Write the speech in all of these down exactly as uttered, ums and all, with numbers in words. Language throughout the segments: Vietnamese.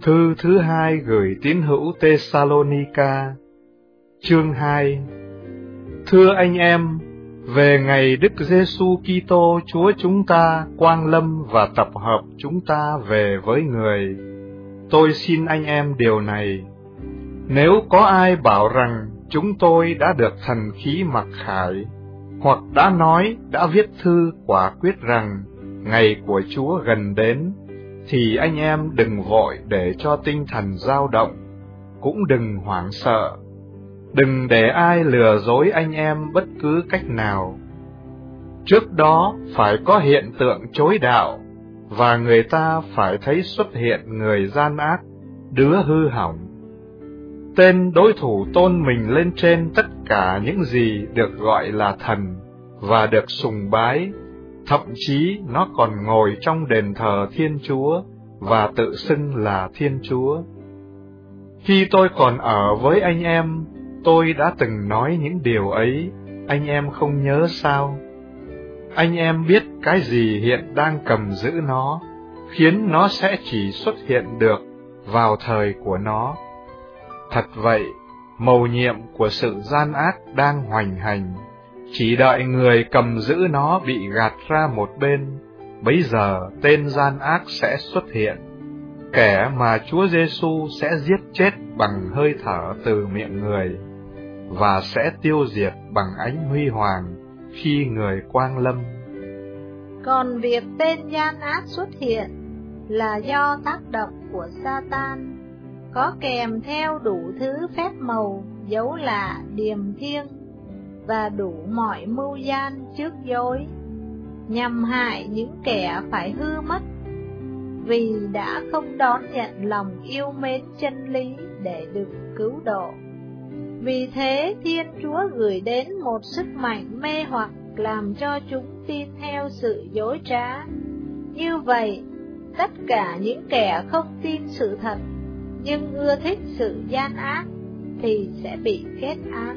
Thư thứ hai gửi tín hữu Thessalonica, chương hai. Thưa anh em, về ngày Đức Giêsu Kitô Chúa chúng ta quang lâm và tập hợp chúng ta về với người, tôi xin anh em điều này: nếu có ai bảo rằng chúng tôi đã được thần khí mặc khải, hoặc đã nói, đã viết thư quả quyết rằng ngày của Chúa gần đến, thì anh em đừng vội để cho tinh thần dao động, cũng đừng hoảng sợ. Đừng để ai lừa dối anh em bất cứ cách nào. Trước đó phải có hiện tượng chối đạo, và người ta phải thấy xuất hiện người gian ác, đứa hư hỏng. Tên đối thủ tôn mình lên trên tất cả những gì được gọi là thần và được sùng bái, thậm chí nó còn ngồi trong đền thờ Thiên Chúa và tự xưng là Thiên Chúa. Khi tôi còn ở với anh em, tôi đã từng nói những điều ấy, anh em không nhớ sao? Anh em biết cái gì hiện đang cầm giữ nó, khiến nó sẽ chỉ xuất hiện được vào thời của nó. Thật vậy, mầu nhiệm của sự gian ác đang hoành hành, chỉ đợi người cầm giữ nó bị gạt ra một bên, bấy giờ tên gian ác sẽ xuất hiện, kẻ mà Chúa Giêsu sẽ giết chết bằng hơi thở từ miệng người, và sẽ tiêu diệt bằng ánh huy hoàng khi người quang lâm. Còn việc tên gian ác xuất hiện là do tác động của Sa-tan, có kèm theo đủ thứ phép màu, dấu lạ, điềm thiêng và đủ mọi mưu gian trước dối, nhằm hại những kẻ phải hư mất, vì đã không đón nhận lòng yêu mến chân lý để được cứu độ. Vì thế Thiên Chúa gửi đến một sức mạnh mê hoặc làm cho chúng tin theo sự dối trá. Như vậy, tất cả những kẻ không tin sự thật nhưng ưa thích sự gian ác thì sẽ bị kết án.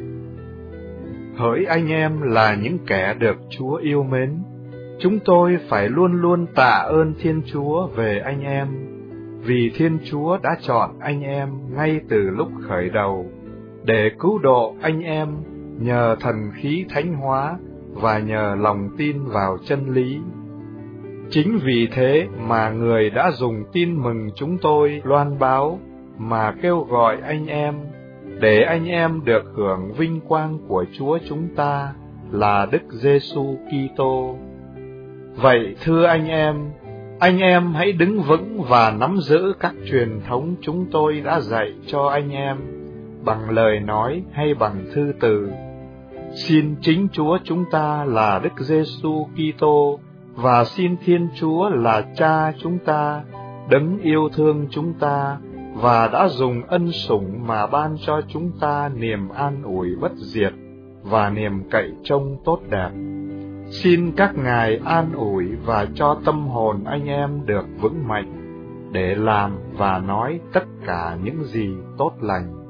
Hỡi anh em là những kẻ được Chúa yêu mến, chúng tôi phải luôn luôn tạ ơn Thiên Chúa về anh em, vì Thiên Chúa đã chọn anh em ngay từ lúc khởi đầu, để cứu độ anh em nhờ thần khí thánh hóa và nhờ lòng tin vào chân lý. Chính vì thế mà người đã dùng tin mừng chúng tôi loan báo mà kêu gọi anh em, để anh em được hưởng vinh quang của Chúa chúng ta là Đức Giêsu Kitô. Vậy thưa anh em, anh em hãy đứng vững và nắm giữ các truyền thống chúng tôi đã dạy cho anh em, bằng lời nói hay bằng thư từ. Xin chính Chúa chúng ta là Đức Giêsu Kitô và xin Thiên Chúa là Cha chúng ta, đấng yêu thương chúng ta và đã dùng ân sủng mà ban cho chúng ta niềm an ủi bất diệt và niềm cậy trông tốt đẹp. Xin các ngài an ủi và cho tâm hồn anh em được vững mạnh để làm và nói tất cả những gì tốt lành.